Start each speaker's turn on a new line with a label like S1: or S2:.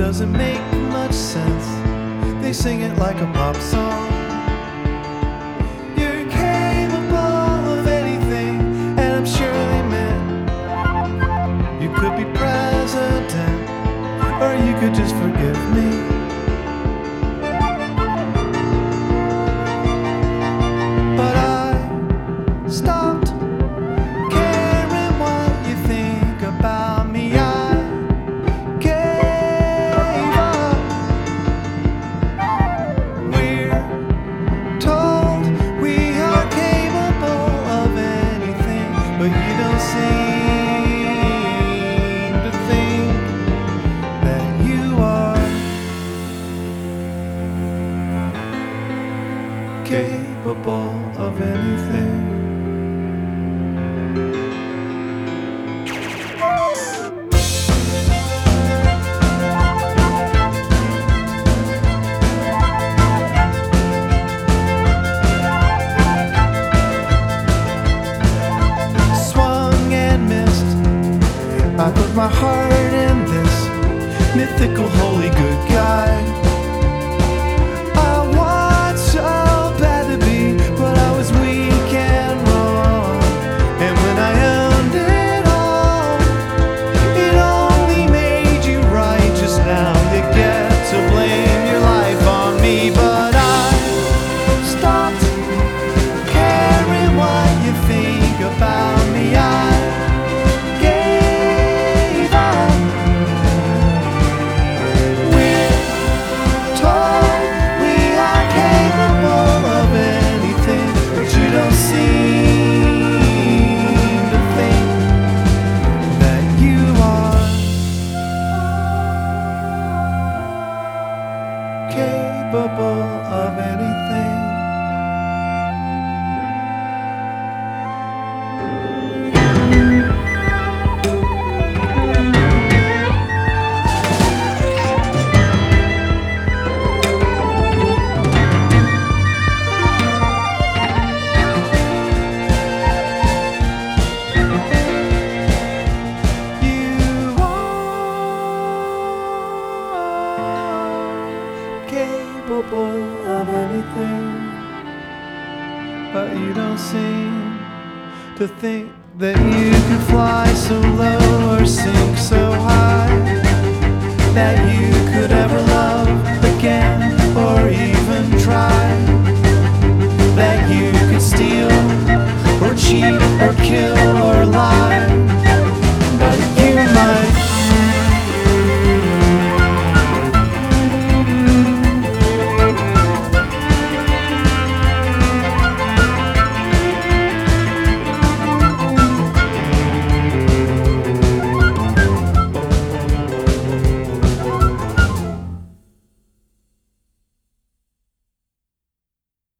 S1: doesn't make much sense. They sing it like a pop song. You're capable of anything, and I'm sure they meant you could be president, or you could just forgive me. But I stopped caring what you think about me. I gave up. We're told we are capable of anything, but you don't seem to think that you are capable of anything. Swung and missed. I put my heart in this mythical holy good guy. I want so bad to be, but I was weak and wrong. And when I owned it all, it only made you right. Just now you get to blame your life on me, but I stopped caring what you think about me. I gave up. We're told we are capable of anything, but you don't seem to think that you are capable of anything. You are capable of anything, but you don't seem to think that you can fly so low or sink so high, that you could ever love again or even try, that you could steal or cheat or kill or